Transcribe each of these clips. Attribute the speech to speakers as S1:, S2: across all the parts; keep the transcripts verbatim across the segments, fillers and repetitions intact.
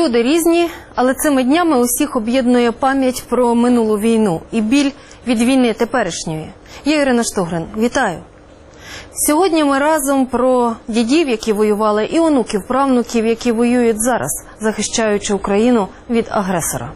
S1: Люди різні, але цими днями усіх об'єднує пам'ять про минулу війну і біль від війни теперішньої. Я Ірина Штогрин. Вітаю! Сьогодні ми разом про дідів, які воювали, і онуків, правнуків, які воюють зараз, захищаючи Україну від агресора.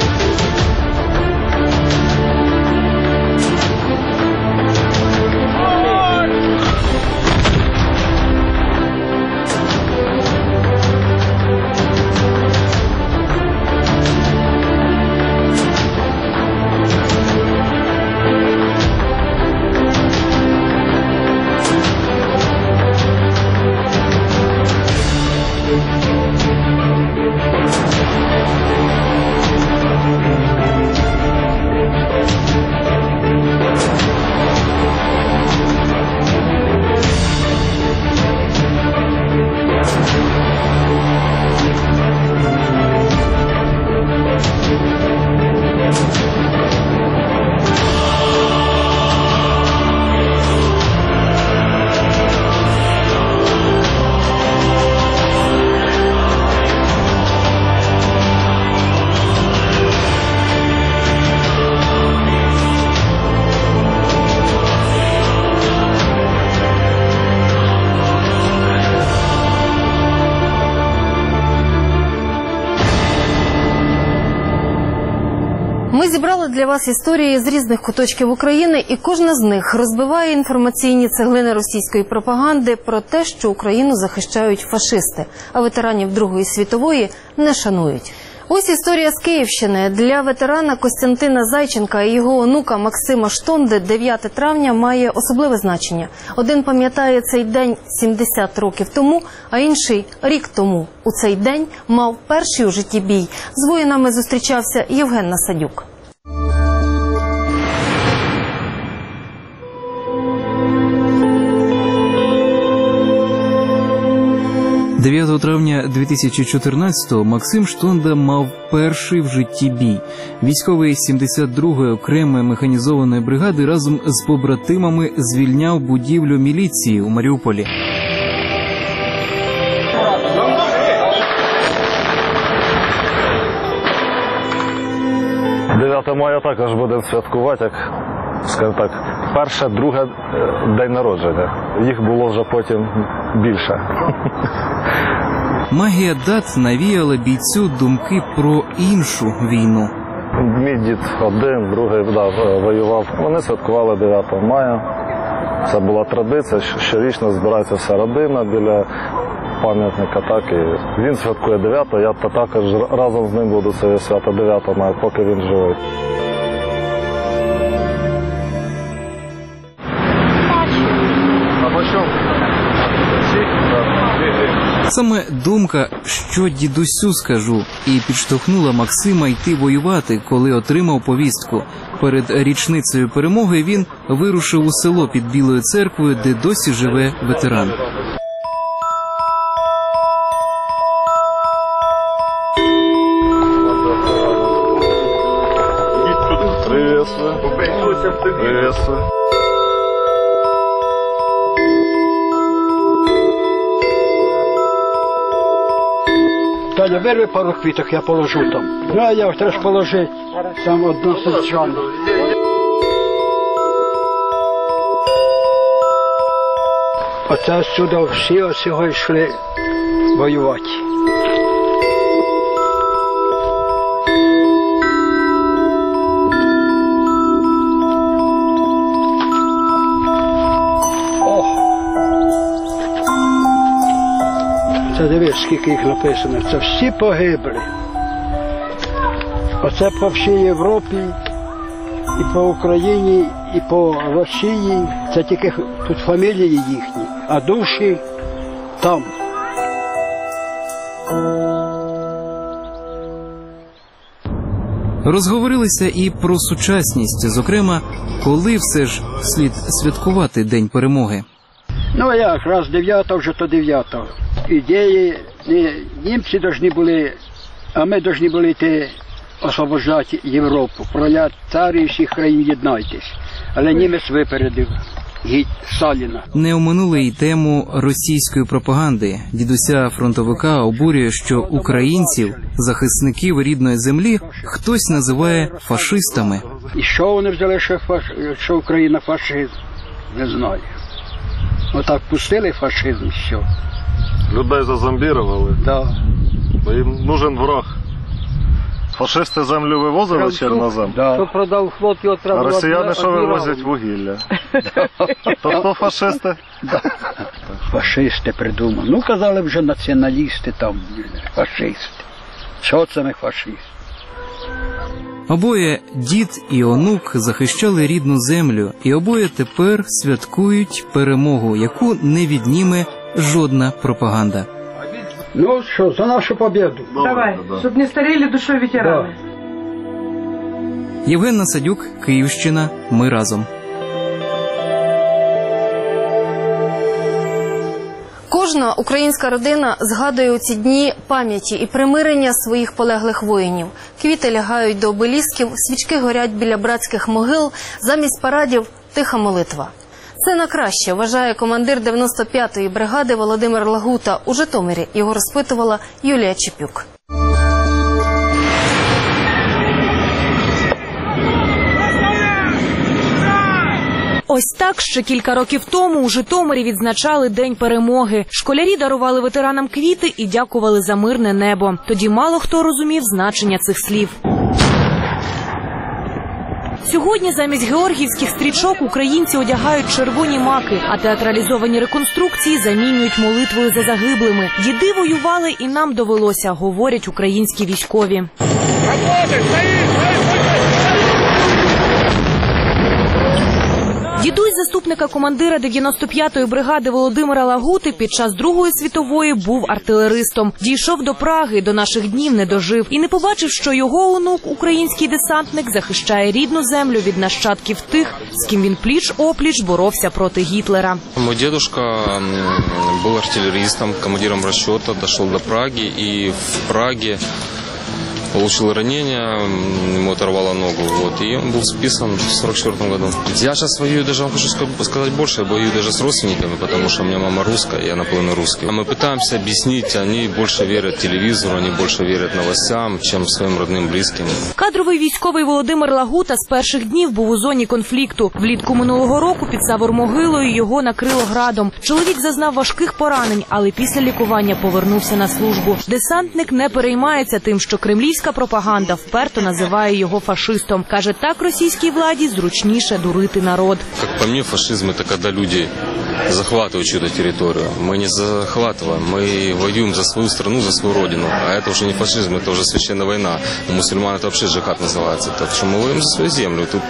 S1: Ми зібрали для вас історії з різних куточків України, і кожна з них розбиває інформаційні цеглини російської пропаганди про те, що Україну захищають фашисти, а ветеранів Другої світової не шанують. Ось історія з Київщини. Для ветерана Костянтина Зайченка і його онука Максима Штонди дев'яте травня має особливе значення. Один пам'ятає цей день сімдесят років тому, а інший – рік тому. У цей день мав перший у житті бій. З воїнами зустрічався Євген Насадюк.
S2: дев'ятого травня дві тисячі чотирнадцятого Максим Штонда мав перший в житті бій. Військовий сімдесят другої окремої механізованої бригади разом з побратимами звільняв будівлю міліції у Маріуполі.
S3: дев'яте мая також будемо святкувати, як, скажімо так, перше, друге день народження. Їх було вже потім більше.
S2: Магія дат навіяла бійцю думки про іншу війну.
S3: Мій дід один, другий да, воював. Вони святкували дев'ятого мая. Це була традиція, щорічно збирається вся родина біля пам'ятника. Так, і він святкує дев'ятого, я також разом з ним буду це свято дев'ятого мая, поки він живий.
S2: Саме думка «що дідусю скажу» і підштовхнула Максима йти воювати, коли отримав повістку. Перед річницею перемоги він вирушив у село під Білою церквою, де досі живе ветеран.
S3: Приветствую. Приветствую.
S4: Таня, вирви пару квіток, я положу там. Ну, а я треба ж положити. Там одну сестряну. Оце сюди всі ось його йшли воювати. Це дивись, скільки їх написано. Це всі погибли. Оце по всій Європі, і по Україні, і по Росії. Це тільки тут фамілії їхні, а душі там.
S2: Розговорилися і про сучасність, зокрема, коли все ж слід святкувати День перемоги.
S4: Ну а як, раз дев'ятого, вже то дев'ятого. Ідеї, не німці повинні були, а ми повинні були йти освобождати Європу. Пролетарії всіх країн єднайтесь. Але німець випередив. геть Сталіна.
S2: Не оминули й тему російської пропаганди. Дідуся фронтовика обурює, що українців, захисників рідної землі, хтось називає фашистами.
S4: І що вони взяли, що, фаш... що Україна фашизм? Не знаю. Отак пустили фашизм, що.
S3: Людей зазомбірували,
S4: Да.
S3: бо їм нужен ворог. Фашисти землю вивозили з чорнозем,
S4: Да.
S5: Хто продав флот, його треба
S3: а
S5: було
S3: росіяни що
S5: адміралом.
S3: вивозять? Вугілля. То хто фашисти?
S4: Фашисти придумали. Ну, казали вже націоналісти там, фашисти. Що це не фашисти?
S2: Обоє дід і онук захищали рідну землю, і обоє тепер святкують перемогу, яку не відніме жодна пропаганда.
S4: Ну що, за нашу победу.
S5: Давай, щоб не старіли душою ветерани.
S2: Євген Насадюк, Київщина. Ми разом.
S1: Кожна українська родина згадує у ці дні пам'яті і примирення своїх полеглих воїнів. Квіти лягають до обелісків, свічки горять біля братських могил, замість парадів – тиха молитва. Це на краще, вважає командир дев'яносто п'ятої бригади Володимир Лагута у Житомирі. Його розпитувала Юлія Чепюк.
S6: Ось так ще кілька років тому у Житомирі відзначали День перемоги. Школярі дарували ветеранам квіти і дякували за мирне небо. Тоді мало хто розумів значення цих слів. Сьогодні замість георгіївських стрічок українці одягають червоні маки, а театралізовані реконструкції замінюють молитвою за загиблими. Діди воювали і нам довелося, говорять українські військові. Дідусь заступника командира дев'яносто п'ятої бригади Володимира Лагути під час Другої світової був артилеристом. Дійшов до Праги, до наших днів не дожив. І не побачив, що його онук, український десантник, захищає рідну землю від нащадків тих, з ким він пліч-опліч боровся проти Гітлера.
S7: Мой дедушка был артиллеристом, командиром расчета, дошел до Праги и в Праге получил ранение, ему оторвало ногу, вот, и он был списан в сорок четвёртом году. Я сейчас воюю, даже вам хочу сказать больше, я воюю даже с родственниками, потому что у меня мама русская, я наполовину русский. А мы пытаемся объяснить, они больше верят телевизору, они больше верят новостям, чем своим родным, близким.
S6: Кадровий військовий Володимир Лагута з перших днів був у зоні конфлікту. Влітку минулого року під Савормогилою його накрило градом. Чоловік зазнав важких поранень, але після лікування повернувся на службу. Десантник не переймається тим, що кремлівська пропаганда вперто називає його фашистом. Каже, так російській владі зручніше дурити народ.
S7: Как по мне, фашизм – это когда люди захватывают чью-то территорию. Мы не захватываем, мы воюем за свою страну, за свою родину. А это уже не фашизм, это уже священная война. У мусульман это вообще джихад называется. Так что мы воюем за свою землю. Тут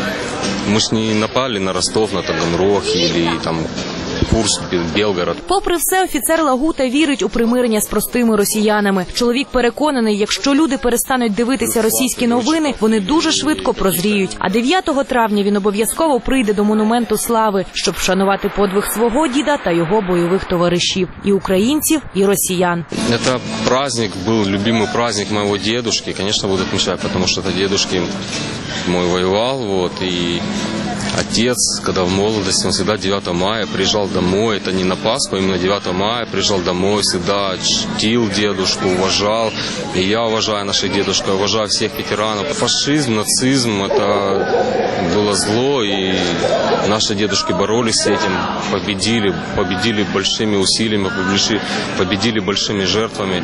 S7: мы ж не напали на Ростов, на Таганрог или там Курск, Белгород.
S6: Попри все, офіцер Лагута вірить у примирення з простими росіянами. Чоловік переконаний, якщо люди перестануть дивитися російські новини, вони дуже швидко прозріють. А дев'ятого травня він обов'язково прийде до Монументу Слави, щоб вшанувати подвиг свого діда та його бойових товаришів. І українців, і росіян.
S7: Это праздник, был любимый праздник моего дедушки. Конечно, буду отмечать, потому что это дедушки мой воевал, вот, и отец, когда в молодости, он всегда девятого мая приезжал домой, это не на Пасху, а именно девятого мая приезжал домой, всегда чтил дедушку, уважал. И я уважаю наших дедушек, уважаю всех ветеранов. Фашизм, нацизм, это было зло, и наши дедушки боролись с этим, победили, победили большими усилиями, победили большими жертвами.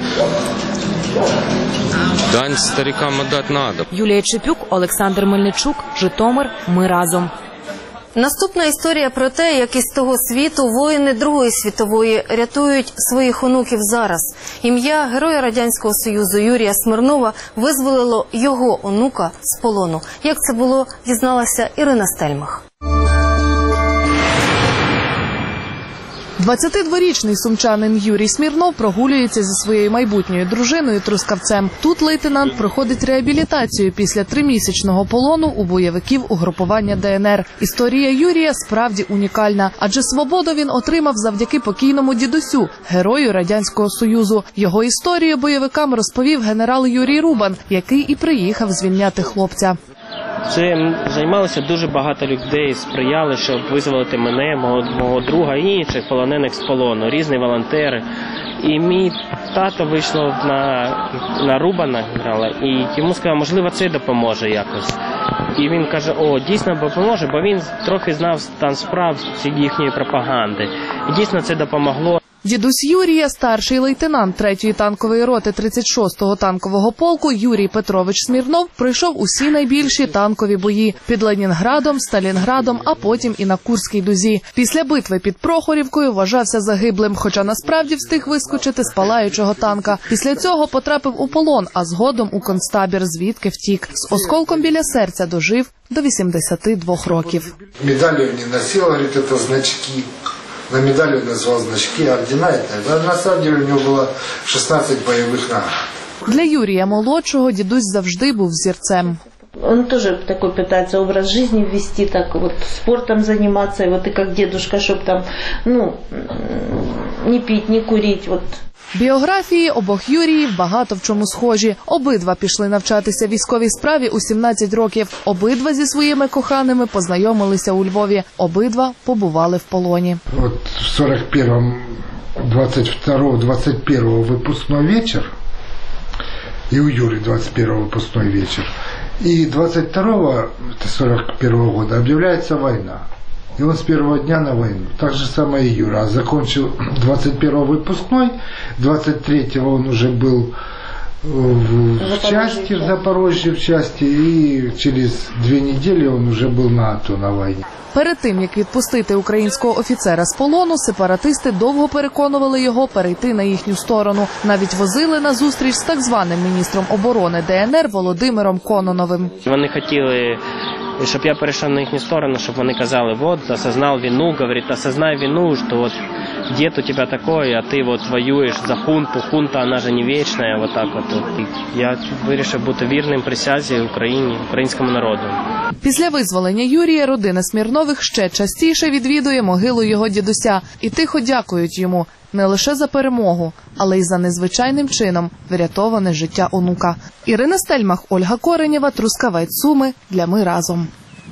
S7: Дань старикам отдать надо.
S6: Юлія Чепюк, Олександр Мельничук, Житомир. Ми разом.
S1: Наступна історія про те, як із того світу воїни Другої світової рятують своїх онуків зараз. Ім'я Героя Радянського Союзу Юрія Смирнова визволило його онука з полону. Як це було, дізналася Ірина Стельмах.
S8: двадцятидворічний сумчанин Юрій Смірнов прогулюється зі своєю майбутньою дружиною Трускавцем. Тут лейтенант проходить реабілітацію після тримісячного полону у бойовиків угрупування Де Ен Ер. Історія Юрія справді унікальна, адже свободу він отримав завдяки покійному дідусю, герою Радянського Союзу. Його історію бойовикам розповів генерал Юрій Рубан, який і приїхав звільняти хлопця.
S9: Цим займалося дуже багато людей, сприяли, щоб визволити мене, мого, мого друга і інших полонених з полону, різні волонтери. І мій тато вийшло на, на Рубана, грала, і йому сказав, можливо, це допоможе якось. І він каже, о, дійсно допоможе, бо він трохи знав стан справ їхньої пропаганди. І дійсно це допомогло.
S8: Дідусь Юрія, старший лейтенант третьої танкової роти тридцять шостого танкового полку Юрій Петрович Смірнов пройшов усі найбільші танкові бої під Ленінградом, Сталінградом, а потім і на Курській дузі. Після битви під Прохорівкою вважався загиблим, хоча насправді встиг вискочити з палаючого танка. Після цього потрапив у полон, а згодом у концтабір, звідки втік. З осколком біля серця дожив до вісімдесяти двох років.
S10: Медалі він не носив, говорить, це значки. На медали он назвал значки, ордена. А на самом деле у него было шістнадцять бойових наград.
S8: Для Юрія молодшого дідусь завжди був зірцем.
S11: Он тоже такой пытается образ жизни ввести, так вот спортом заниматься, и вот и как дедушка, чтобы там, ну, не пить, не курить, вот.
S8: Біографії обох Юріїв багато в чому схожі. Обидва пішли навчатися військовій справі у сімнадцять років. Обидва зі своїми коханими познайомилися у Львові. Обидва побували в полоні.
S10: От в сорок первом, двадцать второго, двадцать первого выпускной вечер, и у Юры двадцать первого выпускной вечер, и двадцать второго, сорок первого года объявляется война. И он с первого дня на войну. Так же самое и Юра. Закончил двадцать первого выпускной, двадцать третьего он уже был в, в части, в Запорожье в части, и через две недели он уже был на АТО на войне.
S8: Перед тим, як відпустити українського офіцера з полону, сепаратисти довго переконували його перейти на їхню сторону. Навіть возили на зустріч з так званим міністром оборони ДНР Володимиром Кононовим.
S9: Вони хотіли, щоб я перейшов на їхню сторону, щоб вони казали, вот, осознал вину, говорит, осознай вину, что вот дед у тебя такой, а ты вот воюєш за хунту, хунта, она же не вечная, вот так вот. І я вирішив бути вірним присязі Україні, українському народу.
S8: Після визволення Юрія родина Смірнових ще частіше відвідує могилу його дідуся і тихо дякують йому не лише за перемогу, але й за незвичайним чином врятоване життя онука. Ірина Стельмах, Ольга Коренєва, Трускавець, Суми. Для Ми разом.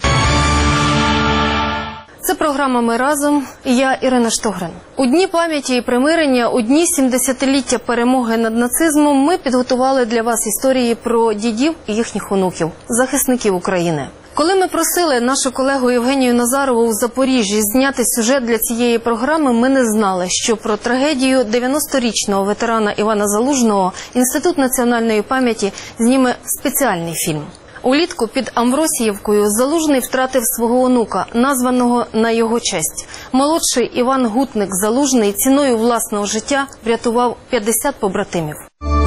S1: Це програма «Ми разом» і я, Ірина Штогрин. У Дні пам'яті і примирення, у Дні сімдесятиліття перемоги над нацизмом ми підготували для вас історії про дідів і їхніх онуків, захисників України. Коли ми просили нашу колегу Євгенію Назарову у Запоріжжі зняти сюжет для цієї програми, ми не знали, що про трагедію дев'яносторічного ветерана Івана Залужного Інститут національної пам'яті зніме спеціальний фільм. Улітку під Амвросіївкою Залужний втратив свого онука, названого на його честь. Молодший Іван Гутник Залужний ціною власного життя врятував п'ятдесят побратимів.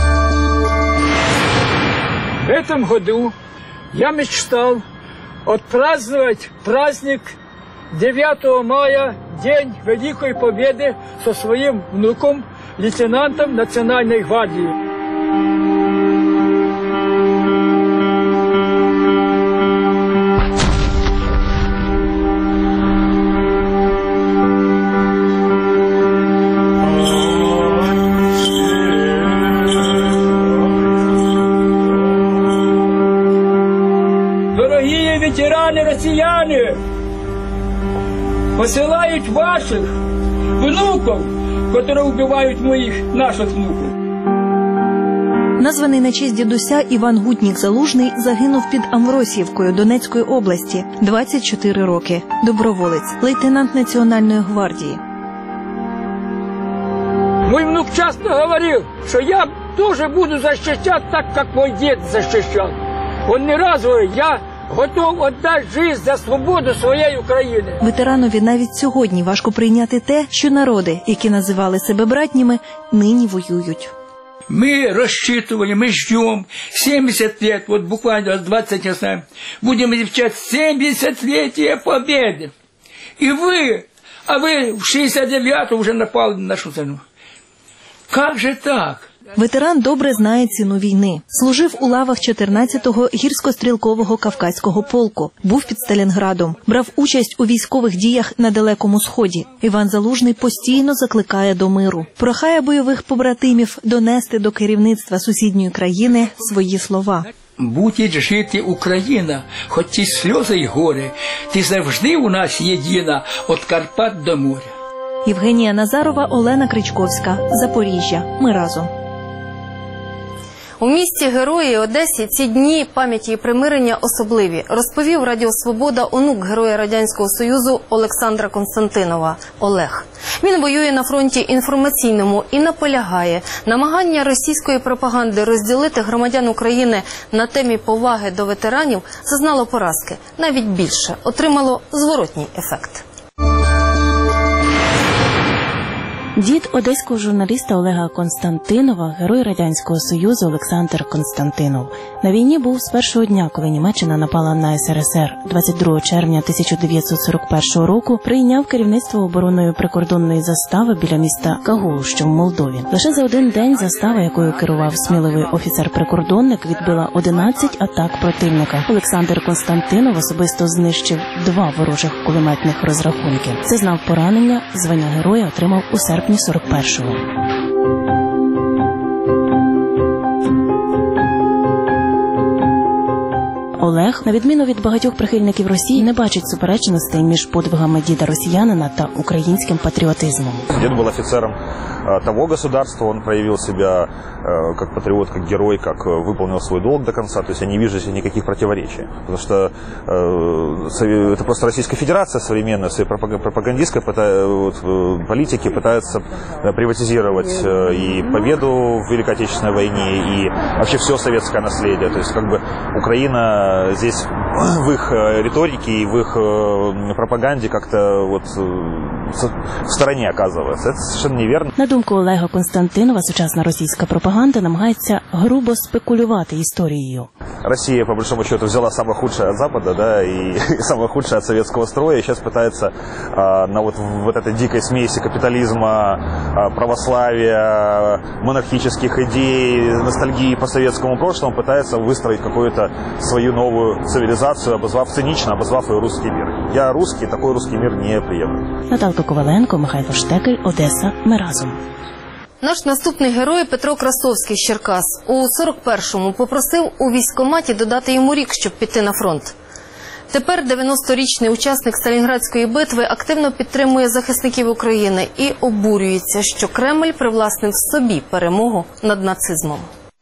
S12: В этом году я мечтал отпраздновать праздник девятого мая, День Великой Победы, со своим внуком, лейтенантом Национальной гвардии. Дорогие ветераны-россияне, посылают ваших внуков, которые убивают моих, наших внуков.
S13: Названий на честь дідуся Іван Гутник Залужний загинув під Амвросіївкою Донецької області, двадцять чотири роки. Доброволець, лейтенант Національної гвардії.
S12: Мой внук часто говорил, что я тоже буду защищать так, как мой дед защищал. Он не раз говорит, я готов отдати життя за свободу своєї України.
S13: Ветеранові навіть сьогодні важко прийняти те, що народи, які називали себе братніми, нині воюють.
S14: Мы рассчитывали, мы ждем семьдесят лет, вот буквально двадцать, не знаю, будем отмечать семидесятилетие Победы. И вы, а вы в шестьдесят девятом уже напали на нашу страну. Как же так?
S13: Ветеран добре знає ціну війни. Служив у лавах чотирнадцятого гірсько-стрілкового Кавказького полку. Був під Сталінградом. Брав участь у військових діях на Далекому Сході. Іван Залужний постійно закликає до миру. Прохає бойових побратимів донести до керівництва сусідньої країни свої слова.
S14: буде жити Україна, хоч ті сльози й горе, ти завжди у нас єдина, від Карпат до моря.
S13: Євгенія Назарова, Олена Кричковська, Запоріжжя. Ми разом.
S1: У місті Герої Одесі ці дні пам'яті і примирення особливі, розповів Радіо Свобода онук Героя Радянського Союзу Олександра Константинова Олег. Він воює на фронті інформаційному і наполягає, намагання російської пропаганди розділити громадян України на темі поваги до ветеранів зазнало поразки, навіть більше, отримало зворотній ефект.
S15: Дід одеського журналіста Олега Константинова, герой Радянського Союзу Олександр Константинов. На війні був з першого дня, коли Німеччина напала на ес ер ес ер. двадцять другого червня тисяча дев'ятсот сорок першого року прийняв керівництво оборонної прикордонної застави біля міста Кагул, що в Молдові. Лише за один день застава, якою керував сміливий офіцер-прикордонник, відбила одинадцять атак противника. Олександр Константинов особисто знищив два ворожих кулеметних розрахунки. Зазнав поранення, звання героя отримав у серпні сорок першого. Олег, на відміну від багатьох прихильників Росії, не бачить суперечностей між подвигами діда росіянина та українським патріотизмом.
S16: Дед был офицером того государства, он проявил себя как патриот, как герой, как выполнил свой долг до конца. То есть я не вижу здесь никаких противоречий. Потому что это просто Российская Федерация современная, в своей пропагандистской политике пытается приватизировать и победу в Великой Отечественной войне, и вообще все советское наследие. То есть как бы Украина здесь в их риторике и в их пропаганде как-то вот в стороне оказывается. Это совершенно неверно.
S15: На думку Олега Константинова, сучасна російська пропаганда намагається грубо спекулювати історією.
S16: Россия, по большому счету, взяла самое худшее от Запада, да, и, и самое худшее от советского строя, и сейчас пытается а, на вот, вот этой дикой смеси капитализма, а, православия, монархических идей, ностальгии по советскому прошлому, пытается выстроить какую-то свою новую цивилизацию, обозвав цинично, обозвав ее русский мир. Я русский, такой русский мир не приемлю.
S15: Наталка Коваленко, Михайло Штекель, Одеса. Ми разом.
S1: Наш наступний герой Петро Красовський з Черкас у сорок першому попросив у військкоматі додати йому рік, щоб піти на фронт. Тепер дев'яносторічний учасник Сталінградської битви активно підтримує захисників України і обурюється, що Кремль привласнив собі перемогу над нацизмом.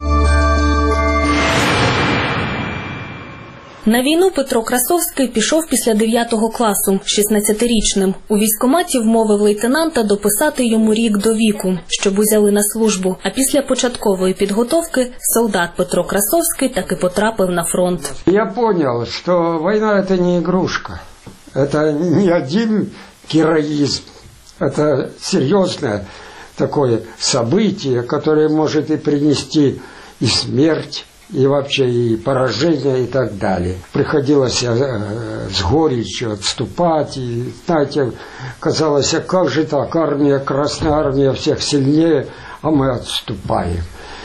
S17: На війну Петро Красовський пішов після дев'ятого класу, шістнадцятирічним. У військкоматі вмовив лейтенанта дописати йому рік до віку, щоб узяли на службу. А після початкової підготовки солдат Петро Красовський таки потрапив на фронт.
S4: Я зрозумів, що війна – це не ігрушка. Це не один героїзм. Це серйозне таке событие, яке може і принести і смерть, и вообще и поражение и так далее. Приходилось э, с горечью отступать, и, знаете, казалось, как же так, армия, Красная Армия всех сильнее, а мы отступаем.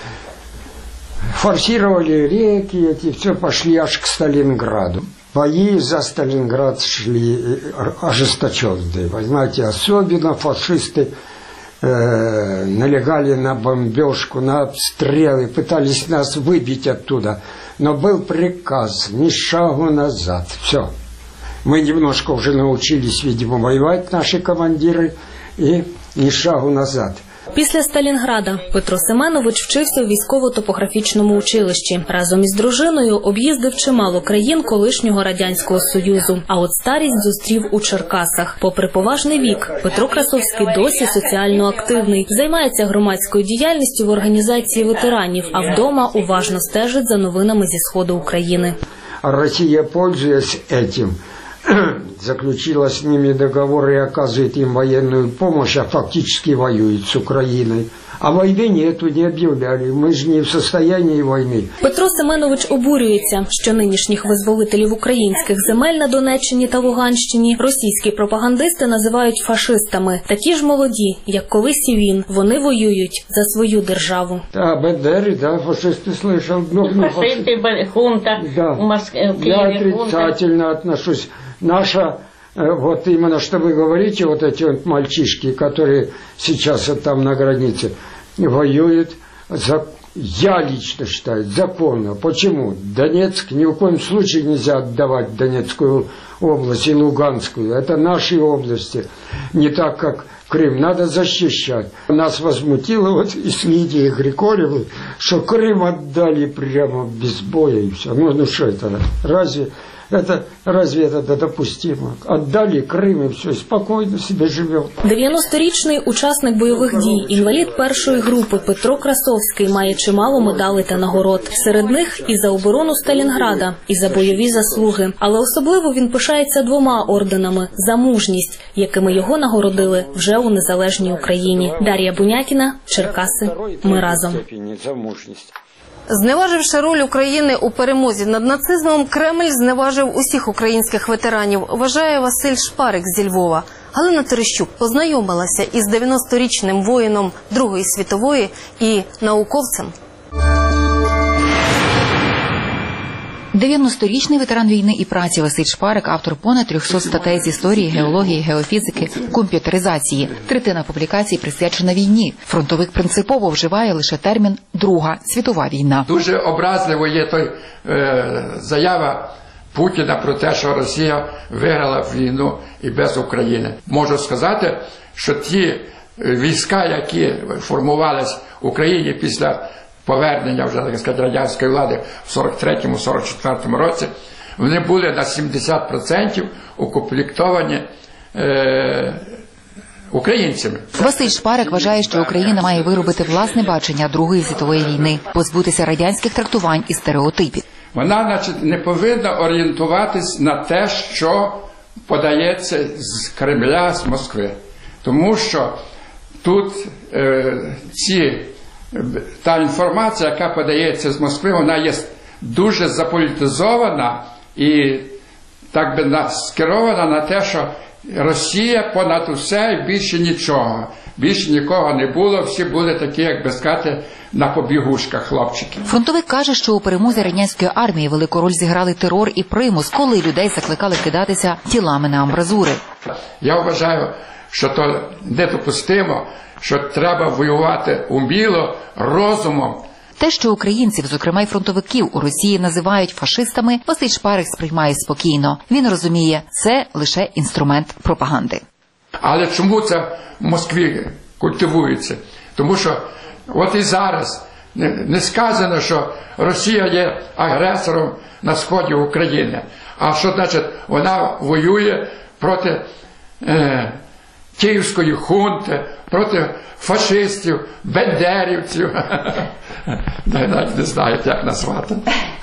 S4: Форсировали реки эти, все, пошли аж к Сталинграду. Бои за Сталинград шли ожесточенные, вы знаете, особенно фашисты Э, налегали на бомбежку, на обстрелы, пытались нас выбить оттуда. Но был приказ ни шагу назад. Все. Мы немножко уже научились, видимо, воевать, наши командиры, и ни шагу назад.
S17: Після Сталінграда Петро Семенович вчився у військово-топографічному училищі. Разом із дружиною об'їздив чимало країн колишнього Радянського Союзу. А от старість зустрів у Черкасах. Попри поважний вік, Петро Красовський досі соціально активний. Займається громадською діяльністю в організації ветеранів, а вдома уважно стежить за новинами зі Сходу України.
S4: Росія, пользуясь этим, заключила с ними договор и оказывает им военную помощь, а фактически воюет с Украиной. А войны нету, не объявляли. Мы же не в состоянии войны.
S17: Петро Семенович обурюється, що нинішніх визволителів українських земель на Донеччині та Луганщині російські пропагандисти називають фашистами. Такі ж молоді, як колись і він. Вони воюють за свою державу.
S4: А Бендери, да, фашисты слышал. Ну,
S11: фашисты, хунта,
S4: да.
S11: в Москве.
S4: Я отрицательно отношусь. Наша, вот именно что вы говорите, вот эти вот мальчишки, которые сейчас вот там на границе, воюют за я лично считаю, законно. Почему? Донецк ни в коем случае нельзя отдавать Донецкую область и Луганскую. Это наши области, не так, как Крым. Надо защищать. Нас возмутило вот и с Лидией Григорьевой, что Крым отдали прямо без боя и все. Ну, ну что это? Разве это, разве это допустимо? Отдали Крым и все, спокойно себе живем.
S17: дев'яносторічний учасник бойових дій, інвалід першої групи Петро Красовський має чимало медалей та нагород. Серед них і за оборону Сталінграда, і за бойові заслуги. Але особливо він пишається двома орденами за мужність, якими його нагородили вже у незалежній Україні. Дар'я Бунякіна, Черкаси. Ми разом.
S1: Зневаживши роль України у перемозі над нацизмом, Кремль зневажив усіх українських ветеранів, вважає Василь Шпарик зі Львова. Галина Терещук познайомилася із дев'яносторічним воїном Другої світової і науковцем.
S18: дев'яносторічний ветеран війни і праці Василь Шпарик – автор понад трьохсот статей з історії, геології, геофізики, комп'ютеризації. Третина публікацій присвячена війні. Фронтовик принципово вживає лише термін «Друга світова війна».
S19: Дуже образливо є той е, заява Путіна про те, що Росія виграла війну і без України. Можу сказати, що ті війська, які формувалися в Україні після повернення вже, так сказати, радянської влади в сорок третьому - сорок четвертому році, вони були на сімдесят відсотків укомплектовані е, українцями.
S18: Василь Шпарик вважає, що Україна має виробити власне бачення Другої світової війни, позбутися радянських трактувань і стереотипів.
S19: Вона, значить, не повинна орієнтуватись на те, що подається з Кремля, з Москви. Тому що тут е, ці та інформація, яка подається з Москви, вона є дуже заполітизована і так би скерована на те, що Росія понад усе і більше нічого. Більше нікого не було, всі були такі, як би сказати, на побігушках хлопчики.
S18: Фронтовик каже, що у перемозі радянської армії велику роль зіграли терор і примус, коли людей закликали кидатися тілами на амбразури.
S19: Я вважаю, що то недопустимо, що треба воювати уміло, розумом.
S18: Те, що українців, зокрема й фронтовиків, у Росії називають фашистами, Василь Шпарик сприймає спокійно. Він розуміє, це лише інструмент пропаганди.
S19: Але чому це в Москві культивується? Тому що от і зараз не, не сказано, що Росія є агресором на сході України. А що значить, вона воює проти е, київської хунти, проти фашистів, бендерівців. Навіть не знають, як назвати.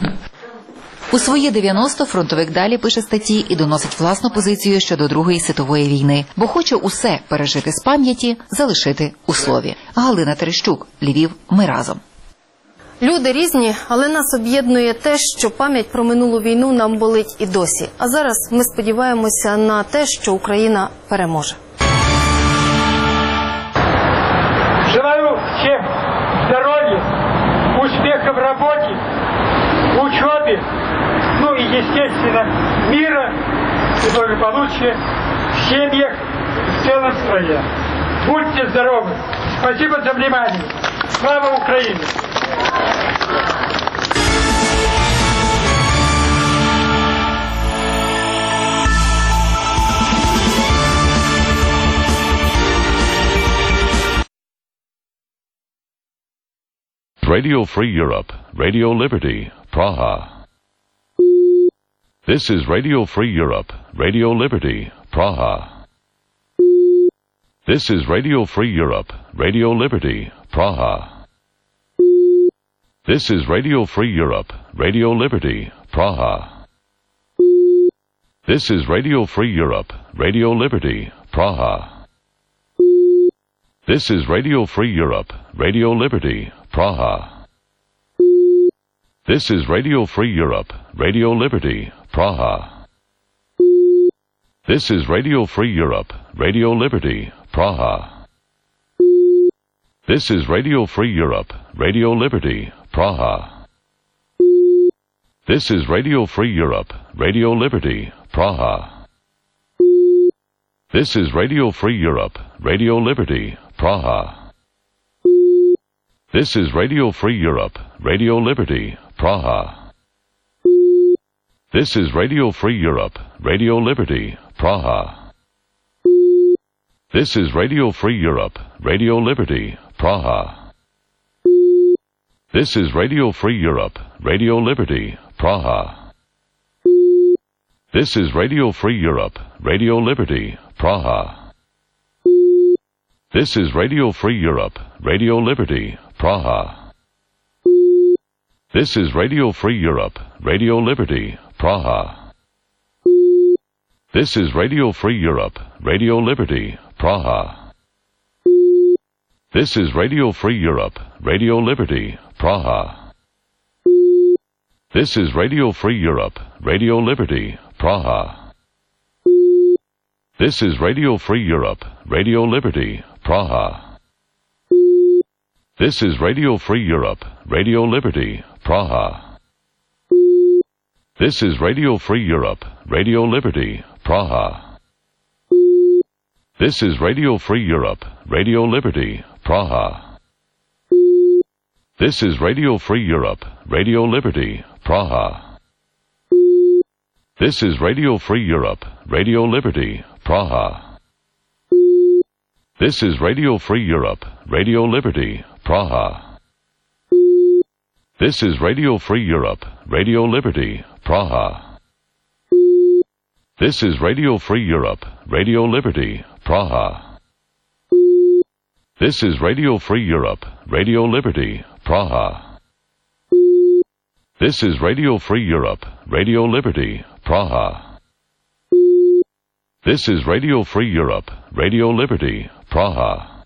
S18: У свої дев'яносто фронтовик далі пише статті і доносить власну позицію щодо Другої світової війни, бо хоче усе пережити з пам'яті, залишити у слові. Галина Терещук, Львів, ми разом.
S1: Люди різні, але нас об'єднує те, що пам'ять про минулу війну нам болить і досі. А зараз ми сподіваємося на те, що Україна переможе.
S12: Желаю всем здоровья, успеха в работе, в учебе, ну и, естественно, мира и благополучия в семьях и в целом стране. Будьте здоровы. Спасибо за внимание. Слава Украине!
S20: Radio Free Europe, Radio Liberty, Praha. This is Radio Free Europe, Radio Liberty, Praha. This is Radio Free Europe, Radio Liberty, Praha. This is Radio Free Europe, Radio Liberty, Praha. This is Radio Free Europe, Radio Liberty, Praha. This is Radio Free Europe, Radio Liberty, Praha. This is Radio Free Europe, Radio Liberty, Praha. This is Radio Free Europe, Radio Liberty, Praha. This is Radio Free Europe, Radio Liberty, Praha. This is Radio Free Europe, Radio Liberty, Praha. This is Radio Free Europe, Radio Liberty, Praha. This is Radio Free Europe, Radio Liberty, Praha. This is Radio Free Europe, Radio Liberty, Praha. This is Radio Free Europe, Radio Liberty, Praha. This is Radio Free Europe, Radio Liberty, Praha. This is Radio Free Europe, Radio Liberty, Praha. This is Radio Free Europe, Radio Liberty, Praha. This is Radio Free Europe, Radio Liberty, Praha. This is Radio Free Europe, Radio Liberty, Praha. This is Radio Free Europe, Radio Liberty, Praha. This is Radio Free Europe, Radio Liberty, Praha. This is Radio Free Europe, Radio Liberty, Praha. This is Radio Free Europe, Radio Liberty, Praha. This is Radio Free Europe, Radio Liberty, Praha. This is Radio Free Europe, Radio Liberty, Praha. This is Radio Free Europe, Radio Liberty, Praha. This is Radio Free Europe, Radio Liberty, Praha. This is Radio Free Europe, Radio Liberty, Praha. This is Radio Free Europe, Radio Liberty, Praha. This is Radio Free Europe, Radio Liberty, Praha. This is Radio Free Europe, Radio Liberty, Praha. This is Radio Free Europe, Radio Liberty, Praha. This is Radio Free Europe, Radio Liberty, Praha.